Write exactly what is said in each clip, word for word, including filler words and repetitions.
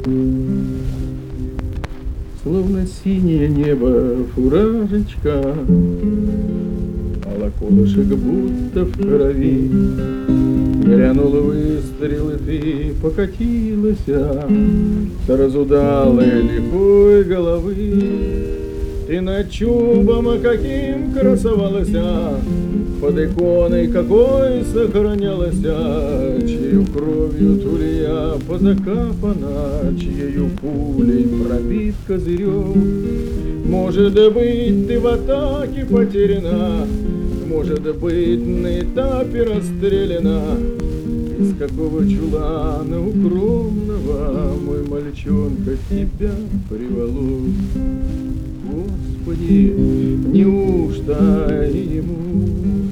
Словно синее небо фуражечка, колоколышек будто в крови. Грянул выстрел, и ты покатилась с разудалой лихой головы. Ты над чубом каким красовалась, под иконой какой сохранялась, чьею кровью тулья позакапана, чьею пулей пробит козырек. Может быть, ты в атаке потеряна, может быть, на этапе расстреляна. Из какого чулана укромного мой мальчонка тебя приволок? Господи, неужто ему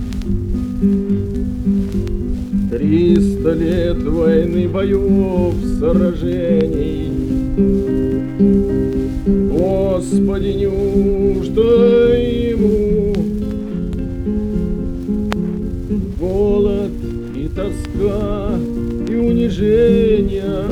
триста лет войны, боев, сражений? Господи, неужто ему голод и тоска и унижение?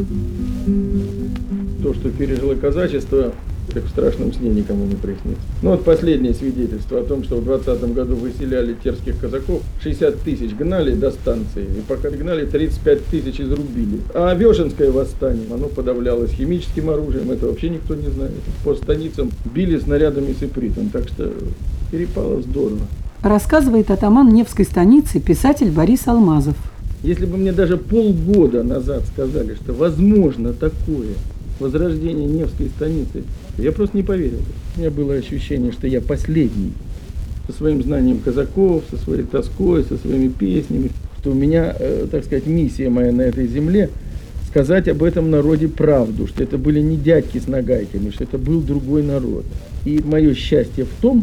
То, что пережило казачество, как в страшном сне, никому не приснится. Ну вот последнее свидетельство о том, что в двадцатом году выселяли терских казаков, шестьдесят тысяч гнали до станции, и пока гнали, тридцать пять тысяч изрубили. А Вешенское восстание, оно подавлялось химическим оружием, это вообще никто не знает. По станицам били снарядами с ипритом, так что перепало здорово. Рассказывает атаман Невской станицы писатель Борис Алмазов. Если бы мне даже полгода назад сказали, что возможно такое возрождение Невской станицы, я просто не поверил. У меня было ощущение, что я последний со своим знанием казаков, со своей тоской, со своими песнями, что у меня, э, так сказать, миссия моя на этой земле сказать об этом народе правду, что это были не дядьки с нагайками, что это был другой народ. И мое счастье в том,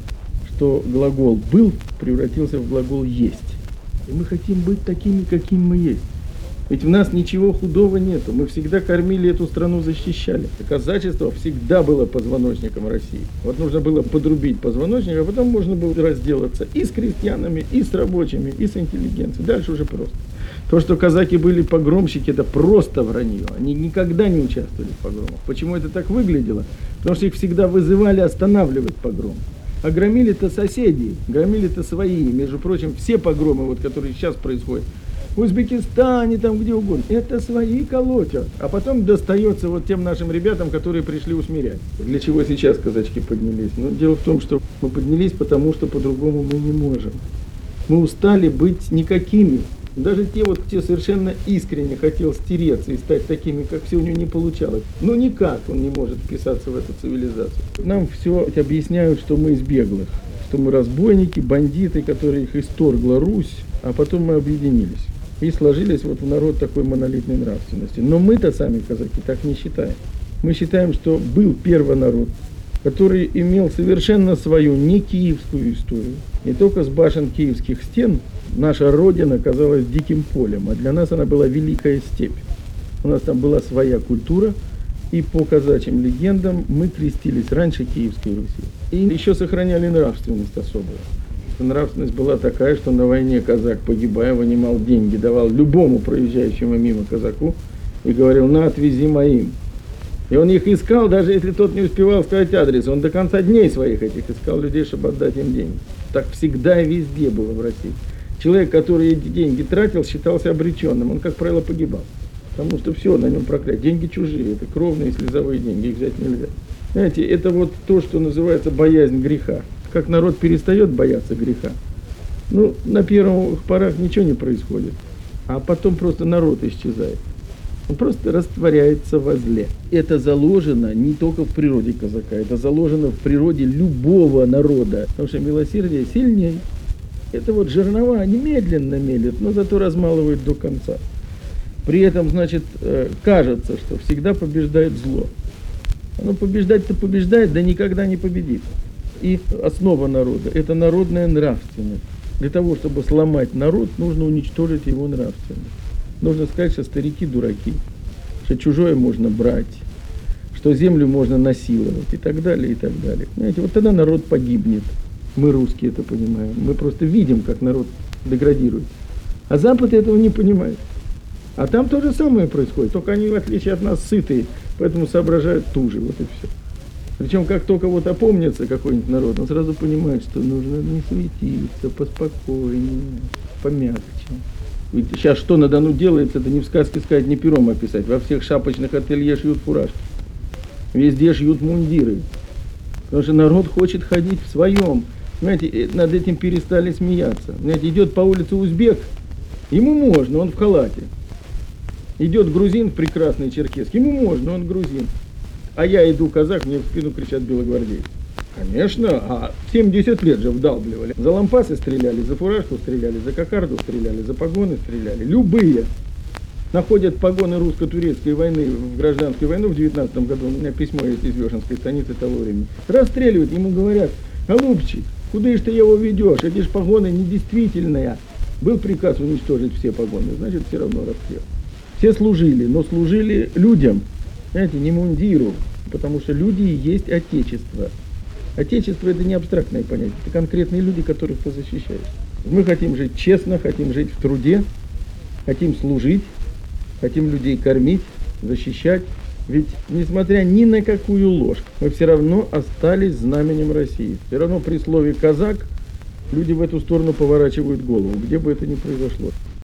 что глагол «был» превратился в глагол «есть». И мы хотим быть такими, каким мы есть. Ведь в нас ничего худого нету. Мы всегда кормили эту страну, защищали. Казачество всегда было позвоночником России. Вот нужно было подрубить позвоночник, а потом можно было разделаться и с крестьянами, и с рабочими, и с интеллигенцией. Дальше уже просто. То, что казаки были погромщики, это просто вранье. Они никогда не участвовали в погромах. Почему это так выглядело? Потому что их всегда вызывали останавливать погром. А громили-то соседи, громили-то свои. Между прочим, все погромы, вот, которые сейчас происходят, в Узбекистане, там где угодно, это свои колотят. А потом достается вот тем нашим ребятам, которые пришли усмирять. Для чего сейчас казачки поднялись? Ну, дело в том, что мы поднялись, потому что по-другому мы не можем. Мы устали быть никакими. Даже те, вот, кто совершенно искренне хотел стереться и стать такими, как все, у него не получалось. Но никак он не может вписаться в эту цивилизацию. Нам все объясняют, что мы из беглых, что мы разбойники, бандиты, которые их исторгла Русь, а потом мы объединились. И сложились вот в народ такой монолитной нравственности. Но мы-то сами, казаки, так не считаем. Мы считаем, что был первый народ, который имел совершенно свою, не киевскую историю. Не только с башен киевских стен наша родина казалась диким полем, а для нас она была великая степь. У нас там была своя культура, и по казачьим легендам мы крестились раньше Киевской Руси. И еще сохраняли нравственность особую. Нравственность была такая, что на войне казак, погибая, вынимал деньги, давал любому проезжающему мимо казаку и говорил: на, отвези моим. И он их искал, даже если тот не успевал сказать адрес. Он до конца дней своих этих искал людей, чтобы отдать им деньги. Так всегда и везде было в России. Человек, который эти деньги тратил, считался обреченным. Он, как правило, погибал. Потому что все, на нем проклятие. Деньги чужие, это кровные слезовые деньги, их взять нельзя. Знаете, это вот то, что называется боязнь греха. Как народ перестает бояться греха, ну, на первых порах ничего не происходит, а потом просто народ исчезает. Он просто растворяется во зле. Это заложено не только в природе казака, это заложено в природе любого народа, потому что милосердие сильнее. Это вот жернова, они медленно мелят, но зато размалывают до конца. При этом, значит, кажется, что всегда побеждает зло. Оно побеждать-то побеждает, да никогда не победит. И основа народа – это народная нравственность. Для того, чтобы сломать народ, нужно уничтожить его нравственность. Нужно сказать, что старики дураки, что чужое можно брать, что землю можно насиловать и так далее, и так далее. Понимаете, вот тогда народ погибнет. Мы, русские, это понимаем. Мы просто видим, как народ деградирует. А Запад этого не понимает. А там то же самое происходит, только они, в отличие от нас, сытые, поэтому соображают туже, вот и все. Причем, как только вот опомнится какой-нибудь народ, он сразу понимает, что нужно не суетиться, поспокойнее, помягче. Ведь сейчас что на Дону делается, это не в сказке сказать, не пером описать. Во всех шапочных ателье шьют фуражки. Везде шьют мундиры. Потому что народ хочет ходить в своем. Знаете, над этим перестали смеяться. Знаете, идет по улице узбек, ему можно, он в халате. Идет грузин прекрасный черкесский, ему можно, он грузин. А я иду казах, мне в спину кричат белогвардейцы. Конечно, а семьдесят лет же вдалбливали. За лампасы стреляли, за фуражку стреляли, за кокарду стреляли, за погоны стреляли. Любые. Находят погоны русско-турецкой войны в гражданскую войну в девятнадцатом году. У меня письмо есть из Вешенской станицы того времени. Расстреливают, ему говорят: голубчик, куда ж ты его ведешь? Эти ж погоны недействительные. Был приказ уничтожить все погоны, значит, все равно расстрел. Все служили, но служили людям, знаете, не мундиру, потому что люди и есть отечество. Отечество — это не абстрактное понятие, это конкретные люди, которых ты защищаешь. Мы хотим жить честно, хотим жить в труде, хотим служить, хотим людей кормить, защищать. Ведь, несмотря ни на какую ложь, мы все равно остались знаменем России. Все равно при слове «казак» люди в эту сторону поворачивают голову, где бы это ни произошло.